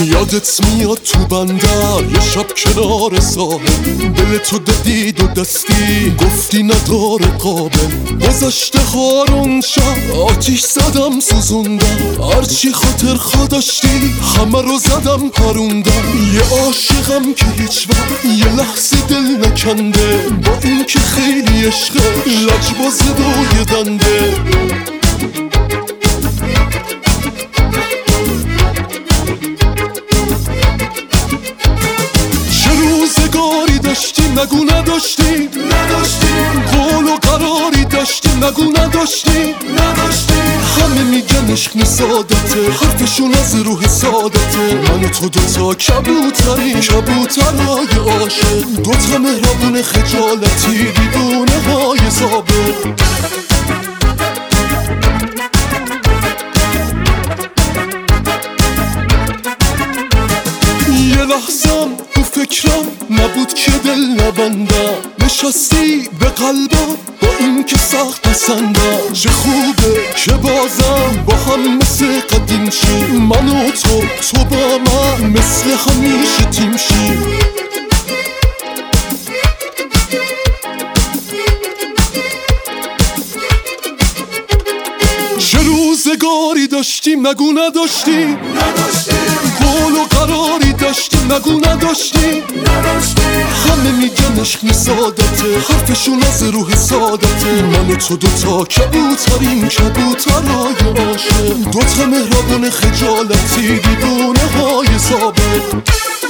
یادت میاد تو بندر یه شب کنار ساحل، دل تو دادی دو دستی گفتی نداره قابل. گذشته هارون شب آتیش زدم سوزوندم، هرچی خاطر خوا داشتی همه رو زدم پروندم. یه عاشقم که هیچ وقت یه لحظه دل نکنده، با این که خیلی عشقه لجباز دوی دنده. روزگاری داشتیم نگو نداشتیم، قول و قراری داشتیم نگو نداشتیم. همه میگن عشق سادته، حرفشون از روح سادته. من و تو دوتا کبوتریم، کبوترهای عاشق، دوتا مهربون خجالتی دیوونه های ثابت. یه لحظم تو فکرم نبود که دل نبندم، نشستی به قلبم با این که سخت پسندم. چه خوبه که بازم با هم مثل قدیم شی، من و تو با من مثل همیشه تیم شی. چه روزگاری داشتیم نگو نداشتیم، قول و قراری داشتیم نگو نداشتیم. همه میگن عشق سادته، حرفشون از روح سادته. من و تو دوتا کبوتریم، کبوترهای عاشق، دوتا مهربون خجالتی دیوونه های ثابت.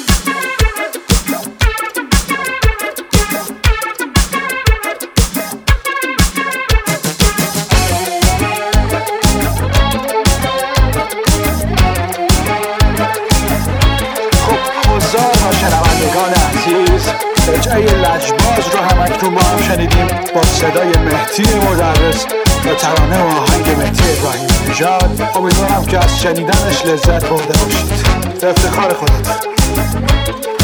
شنوندگان عزیز، رجعه لجباز رو همکنون با هم شنیدیم با صدای مهدی مدرس و ترانه و آهنگ مهدی ابراهیم نژاد. امیدوارم که از شنیدنش لذت برده باشید. به افتخار خودت.